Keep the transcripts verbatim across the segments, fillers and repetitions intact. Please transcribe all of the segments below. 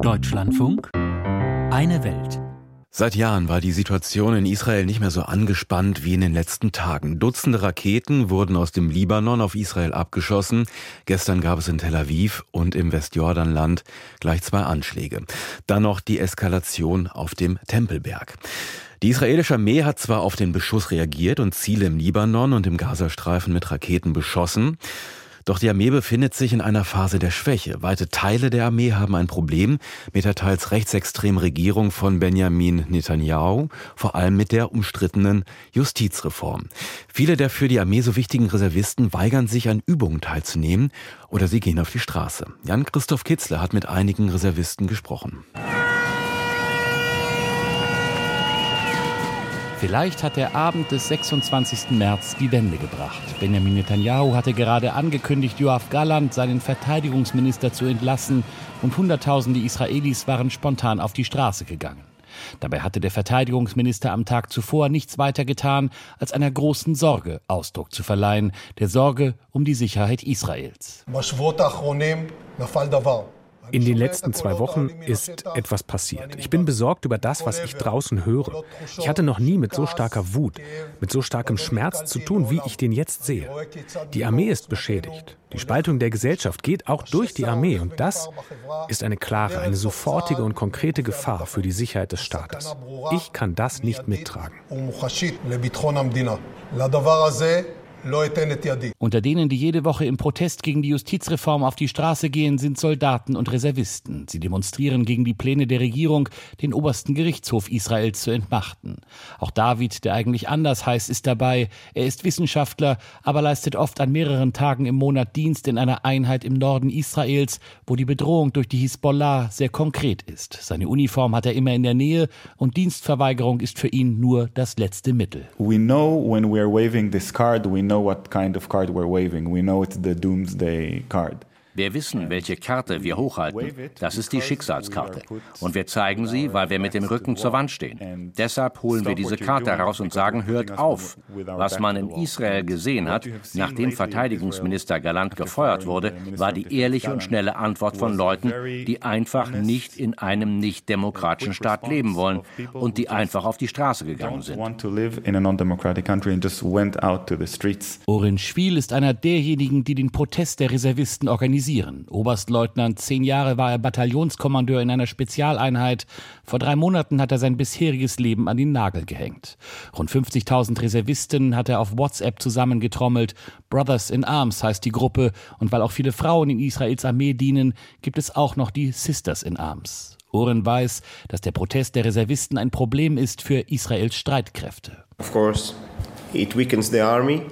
Deutschlandfunk, eine Welt. Seit Jahren war die Situation in Israel nicht mehr so angespannt wie in den letzten Tagen. Dutzende Raketen wurden aus dem Libanon auf Israel abgeschossen. Gestern gab es in Tel Aviv und im Westjordanland gleich zwei Anschläge. Dann noch die Eskalation auf dem Tempelberg. Die israelische Armee hat zwar auf den Beschuss reagiert und Ziele im Libanon und im Gazastreifen mit Raketen beschossen. Doch die Armee befindet sich in einer Phase der Schwäche. Weite Teile der Armee haben ein Problem mit der teils rechtsextremen Regierung von Benjamin Netanyahu, vor allem mit der umstrittenen Justizreform. Viele der für die Armee so wichtigen Reservisten weigern sich, an Übungen teilzunehmen oder sie gehen auf die Straße. Jan-Christoph Kitzler hat mit einigen Reservisten gesprochen. Vielleicht hat der Abend des sechsundzwanzigsten März die Wende gebracht. Benjamin Netanyahu hatte gerade angekündigt, Yoav Gallant, seinen Verteidigungsminister, zu entlassen, und Hunderttausende Israelis waren spontan auf die Straße gegangen. Dabei hatte der Verteidigungsminister am Tag zuvor nichts weiter getan, als einer großen Sorge Ausdruck zu verleihen, der Sorge um die Sicherheit Israels. In den letzten zwei Wochen ist etwas passiert. Ich bin besorgt über das, was ich draußen höre. Ich hatte noch nie mit so starker Wut, mit so starkem Schmerz zu tun, wie ich den jetzt sehe. Die Armee ist beschädigt. Die Spaltung der Gesellschaft geht auch durch die Armee. Und das ist eine klare, eine sofortige und konkrete Gefahr für die Sicherheit des Staates. Ich kann das nicht mittragen. Unter denen, die jede Woche im Protest gegen die Justizreform auf die Straße gehen, sind Soldaten und Reservisten. Sie demonstrieren gegen die Pläne der Regierung, den obersten Gerichtshof Israels zu entmachten. Auch David, der eigentlich anders heißt, ist dabei. Er ist Wissenschaftler, aber leistet oft an mehreren Tagen im Monat Dienst in einer Einheit im Norden Israels, wo die Bedrohung durch die Hisbollah sehr konkret ist. Seine Uniform hat er immer in der Nähe und Dienstverweigerung ist für ihn nur das letzte Mittel. We know when we are waving this card, we know what kind of card we're waving. We know it's the doomsday card. Wir wissen, welche Karte wir hochhalten. Das ist die Schicksalskarte. Und wir zeigen sie, weil wir mit dem Rücken zur Wand stehen. Deshalb holen wir diese Karte heraus und sagen, hört auf. Was man in Israel gesehen hat, nachdem Verteidigungsminister Gallant gefeuert wurde, war die ehrliche und schnelle Antwort von Leuten, die einfach nicht in einem nicht-demokratischen Staat leben wollen und die einfach auf die Straße gegangen sind. Oren Schwiel ist einer derjenigen, die den Protest der Reservisten organisieren. Oberstleutnant, zehn Jahre war er Bataillonskommandeur in einer Spezialeinheit. Vor drei Monaten hat er sein bisheriges Leben an den Nagel gehängt. Rund fünfzigtausend Reservisten hat er auf WhatsApp zusammengetrommelt. Brothers in Arms heißt die Gruppe. Und weil auch viele Frauen in Israels Armee dienen, gibt es auch noch die Sisters in Arms. Oren weiß, dass der Protest der Reservisten ein Problem ist für Israels Streitkräfte. Of course, it weakens the army.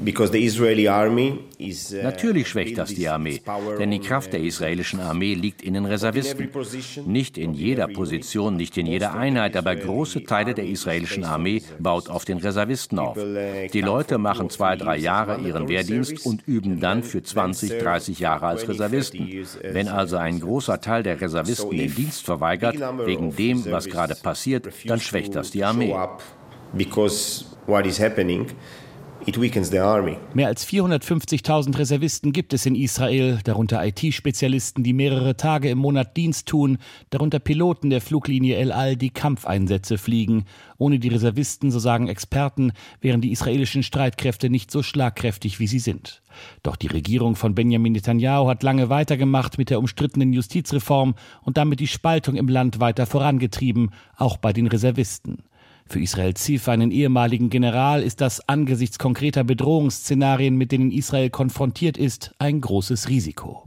Natürlich schwächt das die Armee, denn die Kraft der israelischen Armee liegt in den Reservisten. Nicht in jeder Position, nicht in jeder Einheit, aber große Teile der israelischen Armee baut auf den Reservisten auf. Die Leute machen zwei, drei Jahre ihren Wehrdienst und üben dann für zwanzig, dreißig Jahre als Reservisten. Wenn also ein großer Teil der Reservisten den Dienst verweigert, wegen dem, was gerade passiert, dann schwächt das die Armee. Because what is happening, it weakens the army. Mehr als vierhundertfünfzigtausend Reservisten gibt es in Israel, darunter I T-Spezialisten, die mehrere Tage im Monat Dienst tun, darunter Piloten der Fluglinie El Al, die Kampfeinsätze fliegen. Ohne die Reservisten, so sagen Experten, wären die israelischen Streitkräfte nicht so schlagkräftig, wie sie sind. Doch die Regierung von Benjamin Netanyahu hat lange weitergemacht mit der umstrittenen Justizreform und damit die Spaltung im Land weiter vorangetrieben, auch bei den Reservisten. Für Israel Zif, einen ehemaligen General, ist das angesichts konkreter Bedrohungsszenarien, mit denen Israel konfrontiert ist, ein großes Risiko.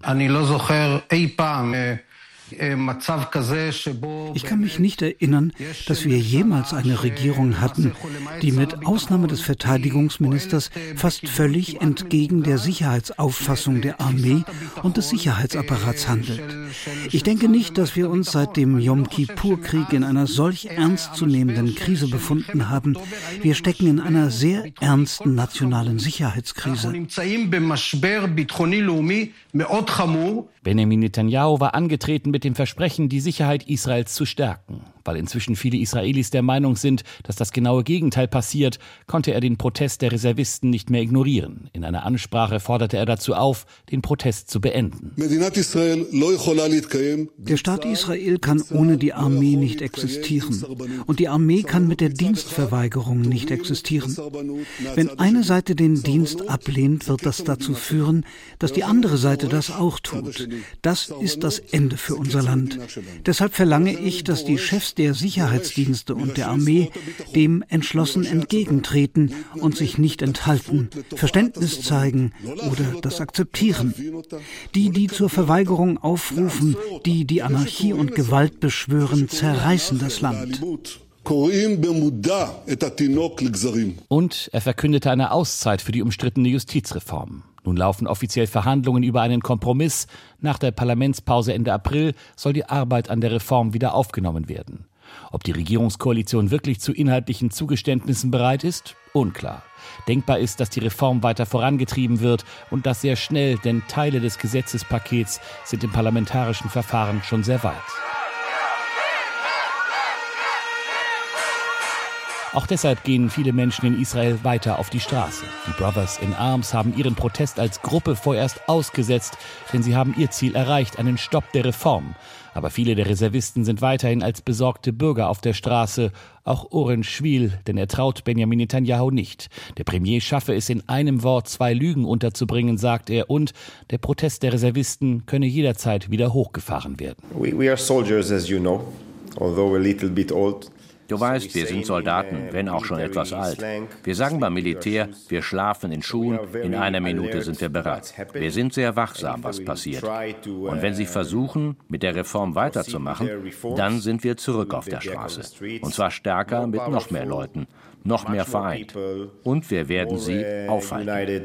Ich kann mich nicht erinnern, dass wir jemals eine Regierung hatten, die mit Ausnahme des Verteidigungsministers fast völlig entgegen der Sicherheitsauffassung der Armee und des Sicherheitsapparats handelt. Ich denke nicht, dass wir uns seit dem Jom-Kippur-Krieg in einer solch ernstzunehmenden Krise befunden haben. Wir stecken in einer sehr ernsten nationalen Sicherheitskrise. Benjamin Netanyahu war angetreten mit dem Versprechen, die Sicherheit Israels zu stärken. Weil inzwischen viele Israelis der Meinung sind, dass das genaue Gegenteil passiert, konnte er den Protest der Reservisten nicht mehr ignorieren. In einer Ansprache forderte er dazu auf, den Protest zu beenden. Der Staat Israel kann ohne die Armee nicht existieren. Und die Armee kann mit der Dienstverweigerung nicht existieren. Wenn eine Seite den Dienst ablehnt, wird das dazu führen, dass die andere Seite das auch tut. Das ist das Ende für unser Land. Deshalb verlange ich, dass die Chefs der Sicherheitsdienste und der Armee dem entschlossen entgegentreten und sich nicht enthalten, Verständnis zeigen oder das akzeptieren. Die, die zur Verweigerung aufrufen, die die Anarchie und Gewalt beschwören, zerreißen das Land. Und er verkündete eine Auszeit für die umstrittene Justizreform. Nun laufen offiziell Verhandlungen über einen Kompromiss. Nach der Parlamentspause Ende April soll die Arbeit an der Reform wieder aufgenommen werden. Ob die Regierungskoalition wirklich zu inhaltlichen Zugeständnissen bereit ist? Unklar. Denkbar ist, dass die Reform weiter vorangetrieben wird und das sehr schnell, denn Teile des Gesetzespakets sind im parlamentarischen Verfahren schon sehr weit. Auch deshalb gehen viele Menschen in Israel weiter auf die Straße. Die Brothers in Arms haben ihren Protest als Gruppe vorerst ausgesetzt, denn sie haben ihr Ziel erreicht, einen Stopp der Reform. Aber viele der Reservisten sind weiterhin als besorgte Bürger auf der Straße. Auch Oren Schwil, denn er traut Benjamin Netanyahu nicht. Der Premier schaffe es in einem Wort, zwei Lügen unterzubringen, sagt er. Und der Protest der Reservisten könne jederzeit wieder hochgefahren werden. We, we are soldiers, as you know, although a little bit old. Du weißt, wir sind Soldaten, wenn auch schon etwas alt. Wir sagen beim Militär, wir schlafen in Schuhen, in einer Minute sind wir bereit. Wir sind sehr wachsam, was passiert. Und wenn sie versuchen, mit der Reform weiterzumachen, dann sind wir zurück auf der Straße. Und zwar stärker mit noch mehr Leuten, noch mehr vereint. Und wir werden sie aufhalten.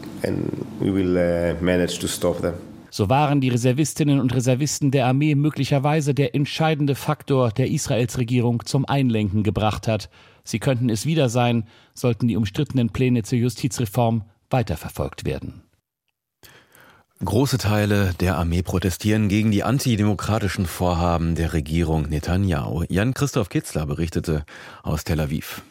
So waren die Reservistinnen und Reservisten der Armee möglicherweise der entscheidende Faktor, der Israels Regierung zum Einlenken gebracht hat. Sie könnten es wieder sein, sollten die umstrittenen Pläne zur Justizreform weiterverfolgt werden. Große Teile der Armee protestieren gegen die antidemokratischen Vorhaben der Regierung Netanyahu. Jan-Christoph Kitzler berichtete aus Tel Aviv.